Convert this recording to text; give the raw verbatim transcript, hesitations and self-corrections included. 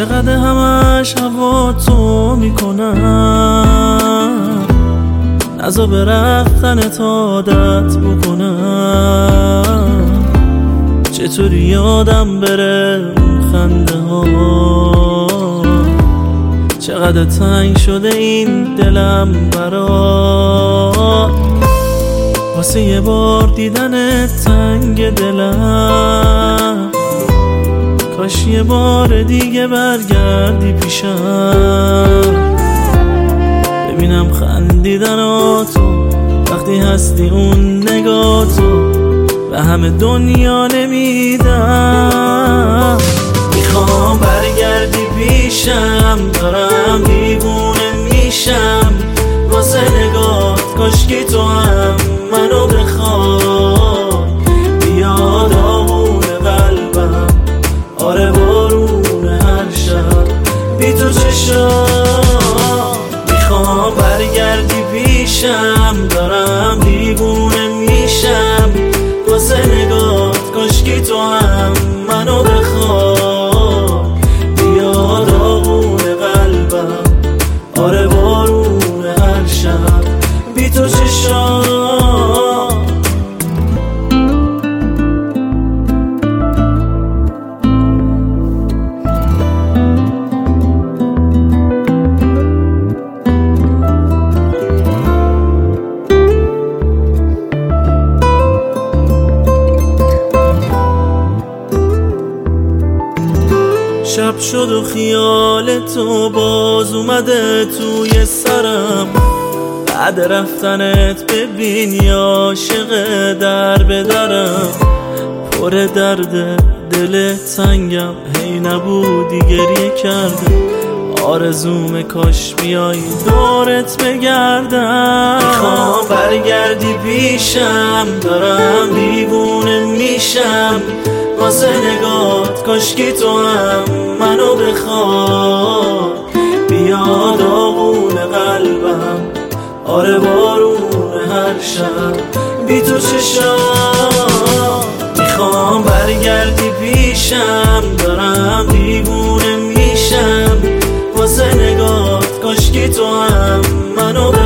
چقدر همش هوا تو میکنم، نزا به رفتنت عادت بکنم. چطوری یادم بره اون خنده ها، چقدر تنگ شده این دلم برات. واسه یه بار دیدنت تنگ دلم، کاش یه بار دیگه برگردی پیشم. ببینم خندیدناتو وقتی هستی اون نگاتو به همه دنیا نمیدم. میخوام برگردی پیشم، دارم دیوونه میشم واسه نگات. کاشکی تو هم منو بخوای، بیا داغون قلبم، آره بارون هر شب بی تو چشام. میخوام برگردی پیشم، دارم دیوونه میشم واسه نگات. کاشکی تو هم منو بخوای، بیا داغون قلبم، آره بارون هر شب بی تو چشام. شب شد و خیال تو باز اومده توی سرم. بعد رفتنت ببین یا عاشق در به درم. پر درد دل تنگم، هی نبودی گریه کرده. آرزوم کاش بیایی دورت بگردم. میخوام برگردی پیشم، دارم دیوونه میشم واسه نگات. کاشکی تو هم منو بخوای، بیا داغون قلبم، آره بارون هر شب بی تو چشام. میخوام برگردی پیشم، دارم دیوونه میشم واسه نگات. کاشکی تو هم منو